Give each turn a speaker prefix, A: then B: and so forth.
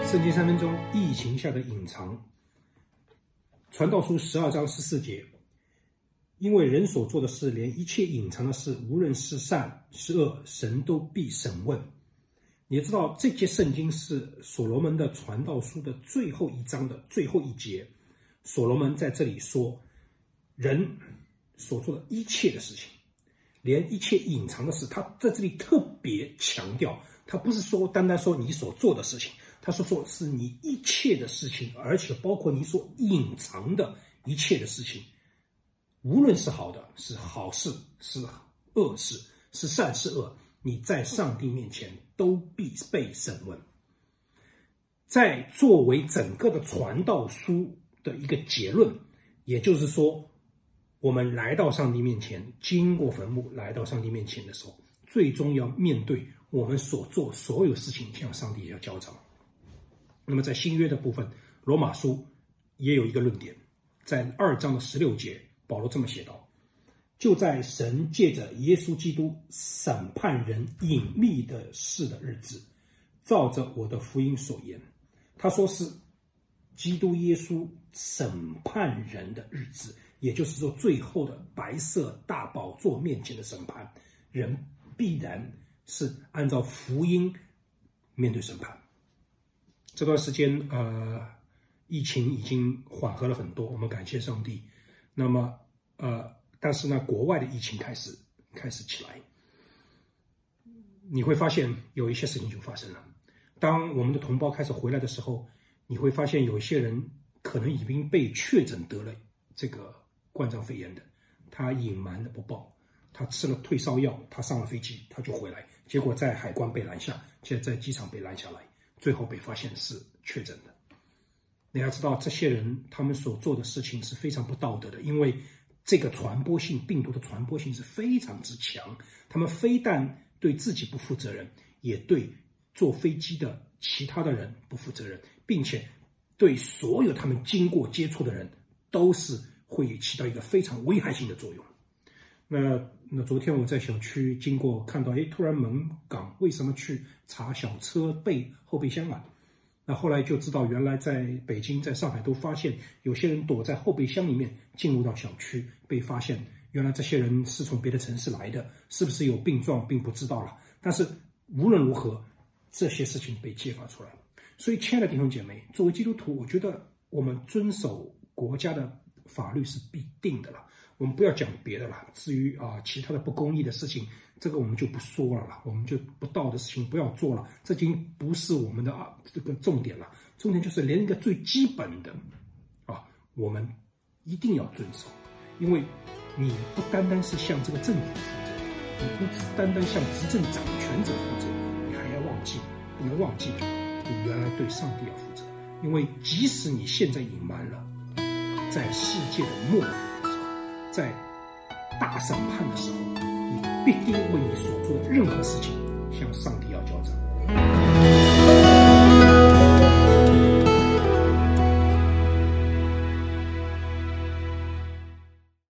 A: 圣经3分钟，疫情下的隐藏。传道书12章14节，因为人所做的事，连一切隐藏的事，无论是善是恶，神都必审问。你也知道，这节圣经是所罗门的传道书的最后一章的最后一节。所罗门在这里说，人所做的一切的事情，连一切隐藏的事，他在这里特别强调，他不是说单单说你所做的事情，他说是你一切的事情，而且包括你所隐藏的一切的事情，无论是好的，是好事，是恶事，是善是恶，你在上帝面前都必被审问。在作为整个的传道书的一个结论，也就是说，我们来到上帝面前，经过坟墓来到上帝面前的时候，最终要面对我们所做所有事情向上帝要交账。那么在新约的部分，罗马书也有一个论点，在2章的16节，保罗这么写道，就在神借着耶稣基督审判人隐秘的事的日子，照着我的福音所言。他说是基督耶稣审判人的日子，也就是说最后的白色大宝座面前的审判，人必然是按照福音面对审判。这段时间疫情已经缓和了很多，我们感谢上帝。那么但是呢，国外的疫情开始起来，你会发现有一些事情就发生了。当我们的同胞开始回来的时候，你会发现有一些人可能已经被确诊得了这个冠状肺炎的，他隐瞒的不报，他吃了退烧药，他上了飞机他就回来，结果在海关被拦下，现在在机场被拦下来，最后被发现是确诊的。你要知道，这些人他们所做的事情是非常不道德的，因为这个病毒的传播性是非常之强，他们非但对自己不负责任，也对坐飞机的其他的人不负责任，并且对所有他们经过接触的人都是会起到一个非常危害性的作用。那昨天我在小区经过，看到突然门岗为什么去查小车后备箱啊？那后来就知道，原来在北京在上海都发现有些人躲在后备箱里面进入到小区，被发现原来这些人是从别的城市来的，是不是有病状并不知道了，但是无论如何这些事情被揭发出来。所以亲爱的弟兄姐妹，作为基督徒，我觉得我们遵守国家的法律是必定的了，我们不要讲别的了。至于其他的不公义的事情，这个我们就不说了，我们就不道的事情不要做了，这已经不是我们的这个重点了。重点就是连一个最基本的我们一定要遵守，因为你不单单是向这个政府负责，你不单单向执政掌权者负责，你还要不能忘记你原来对上帝要负责。因为即使你现在隐瞒了，在世界的末日的时候，在大审判的时候，你必定为你所做的任何事情向上帝要交账。